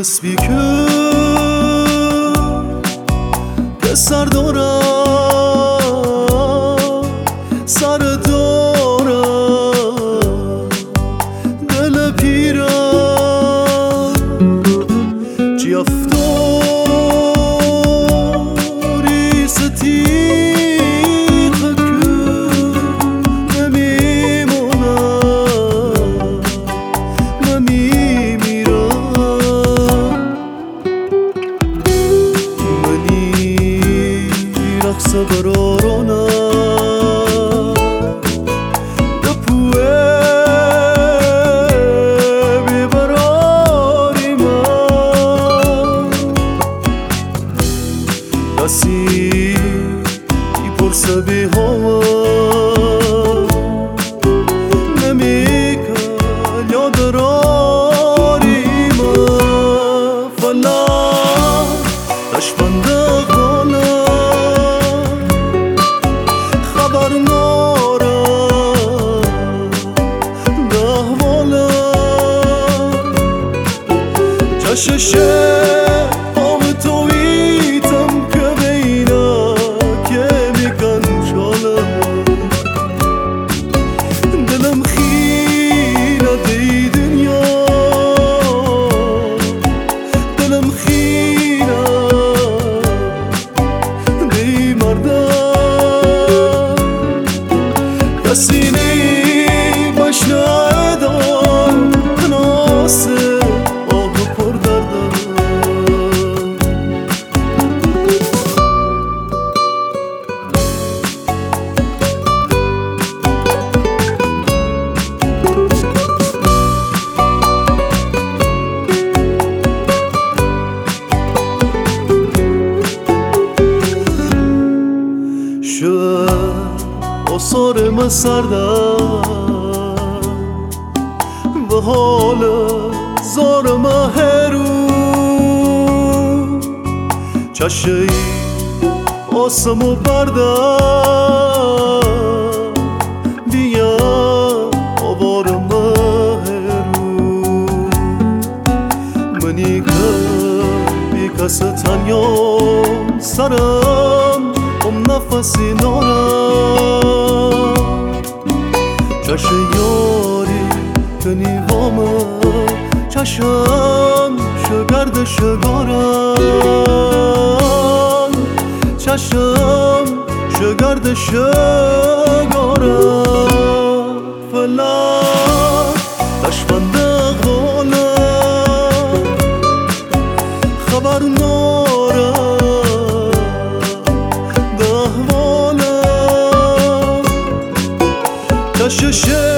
اسبی که سر دارم سر دارم دل پیرم چی افتاری ستیخ که نمیمونم نمیمیرم منی رقص برارانم کسی میپرسه بی هوا نمیکن یاد راریم فلان دشمنده غالم خبر نارم دهوالم چششه سینی مشنه دار تناسه آه پر دردم آثارم سردم و حال زارم هرو چشهی آسم و بردم بیا آوارم هرو منی که بی کس تنیا سرم نفسی نارم چشم یاری کنی وامه چشم شگرد شگارم چشم شگرد شگارم فلان دشمنده غالم خبر نارم ششه